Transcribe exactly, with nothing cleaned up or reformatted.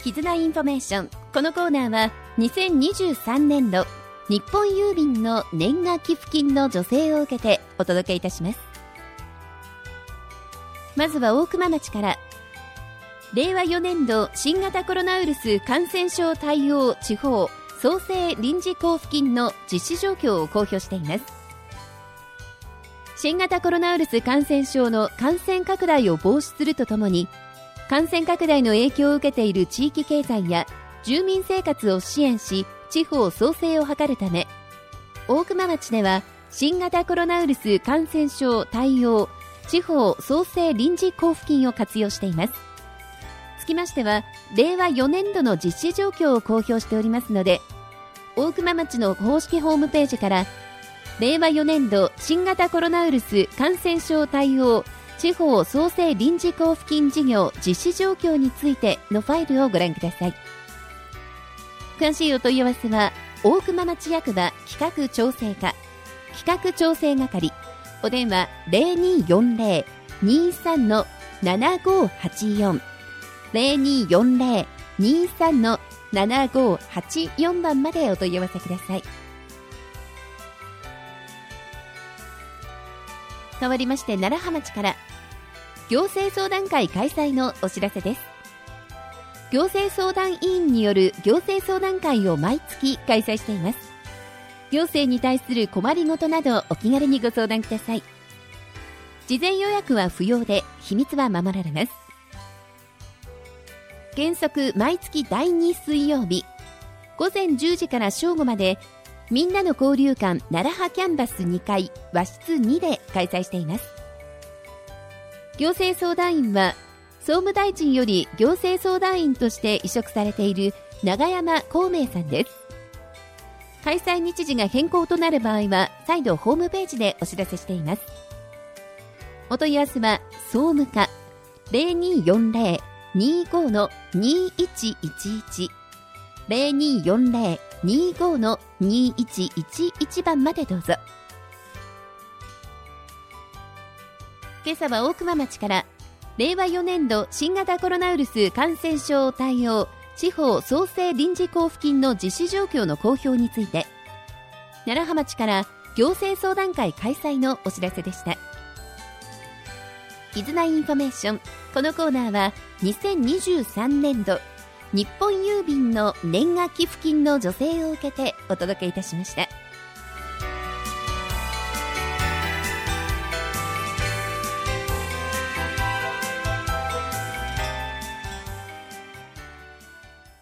絆インフォメーション。このコーナーはにせんにじゅうさんねんど日本郵便の年賀寄付金の助成を受けてお届けいたします。まずは大熊町から。れいわよねんど新型コロナウイルス感染症対応地方創生臨時交付金の実施状況を公表しています。新型コロナウイルス感染症の感染拡大を防止するとともに、感染拡大の影響を受けている地域経済や住民生活を支援し、地方創生を図るため、大熊町では新型コロナウイルス感染症対応地方創生臨時交付金を活用しています。つきましては、れいわよねんどの実施状況を公表しておりますので、大熊町の公式ホームページから、れいわよねんど新型コロナウイルス感染症対応地方創生臨時交付金事業実施状況についてのファイルをご覧ください。詳しいお問い合わせは、大熊町役場企画調整課企画調整係、お電話 ゼロにーよんゼロ にーさん ななごはちよん ゼロにーよんゼロ にーさん ななごはちよん 番までお問い合わせください。変わりまして楢葉町から。行政相談会開催のお知らせです。行政相談委員による行政相談会を毎月開催しています。行政に対する困りごとなどお気軽にご相談ください。事前予約は不要で、秘密は守られます。原則毎月だいに水曜日ごぜんじゅうじから正午まで、みんなの交流館楢葉キャンバスにかい和室にで開催しています。行政相談員は総務大臣より行政相談員として委嘱されている永山孔明さんです。開催日時が変更となる場合は再度ホームページでお知らせしています。お問い合わせは総務課 ゼロにーよんゼロ にーご の にーいちいちいち ゼロにーよんゼロ にーご の にーいちいちいち 番までどうぞ。今朝は大熊町から。れいわよねんど新型コロナウイルス感染症対応地方創生臨時交付金の実施状況の公表について、楢葉町から行政相談会開催のお知らせでした。絆インフォメーション。このコーナーはにせんにじゅうさんねんど日本郵便の年賀寄付金の助成を受けてお届けいたしました。